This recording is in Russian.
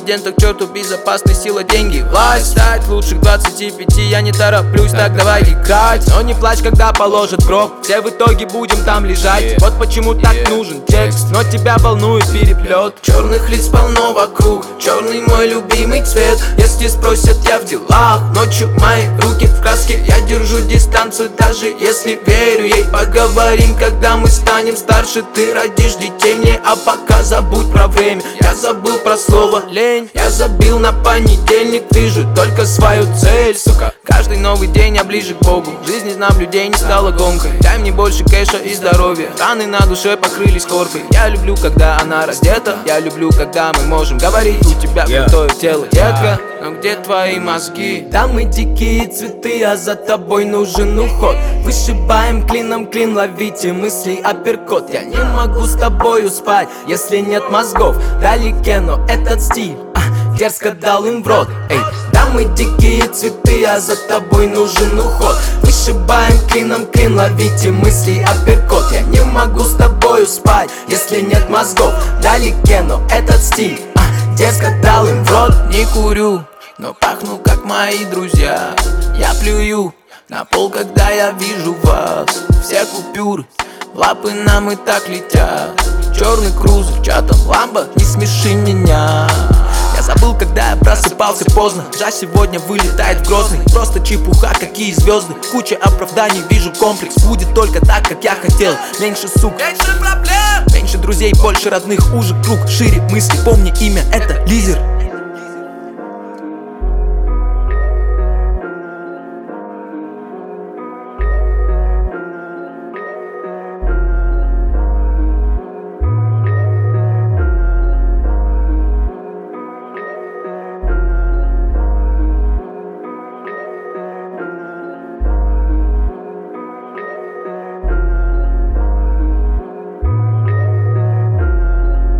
президента к черту, безопасность, сила, деньги, власть. Стать лучших 25, я не тороплюсь, так давай играть. Но не плачь, когда положат гроб, все в итоге будем там лежать. Вот почему так нужен текст, но тебя волнует переплет. Черных лиц полно вокруг, черный мой любимый цвет. Если спросят, я в делах, ночью мои руки в краске. Я держу дистанцию, даже если верю ей. Поговорим, когда мы станем старше. Ты родишь детей мне, а пока забудь про время. Я забыл про слово лень, я забил на понедельник. Вижу только свою цель, сука. Каждый новый день я ближе к Богу. Жизнь из наблюдений стала гонкой. Дай мне больше кэша и здоровья. Раны на душе покрылись коркой. Я люблю, когда она раздета. Я люблю, когда мы можем говорить. У тебя крутое тело, детка, но где твои мозги? Там мы дикие цветы, а за тобой нужен уход. Вышибаем клином клин, ловите мысли апперкот. Я не могу с тобою спать, если нет мозгов. Вдалеке, но этот стиль дерзко дал им в рот. Эй, да мы дикие цветы, а за тобой нужен уход. Вышибаем клином клин, ловите мысли апперкот. Я не могу с тобою спать, если нет мозгов. Вдалеке, но этот стиль дерзко дал им в рот. Не курю, но пахну как мои друзья. Я плюю на пол, когда я вижу вас. Все купюры, лапы нам и так летят. Черный крузер, чатом ламбо, не смеши меня. Я забыл, когда я просыпался поздно. Жа сегодня вылетает в Грозный. Просто чепуха, какие звезды. Куча оправданий, вижу комплекс. Будет только так, как я хотел. Меньше сук, меньше проблем, меньше друзей, больше родных. Уже круг, шире мысли, помни имя, это лидер.